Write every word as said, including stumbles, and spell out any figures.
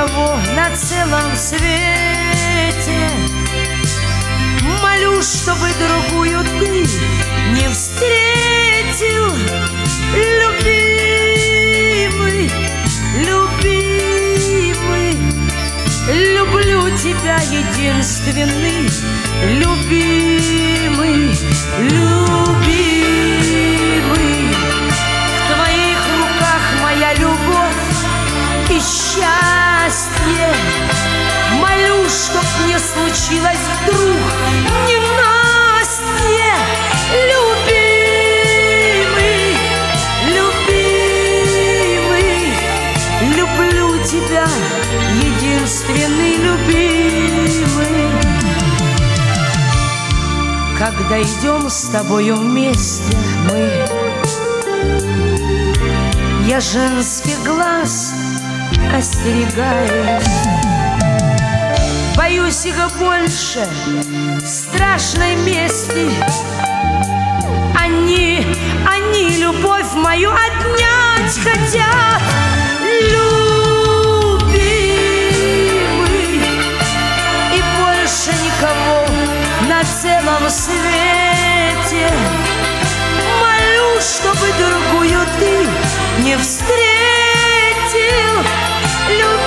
никого на целом свете. Молю, чтобы другую ты не встретил, любимый, любимый. Люблю тебя, единственный, любимый, любимый. В твоих руках моя любовь и счастье. Молю, чтоб не случилось вдруг ненастье. Любимый, любимый, люблю тебя, единственный, любимый. Когда идем с тобою вместе мы, я женских глаз остерегаюсь. Боюсь их больше страшной мести. Они, они любовь мою отнять хотят. Любимый, и больше никого на целом свете. Молю, чтобы другую ты не встретил. Любимый,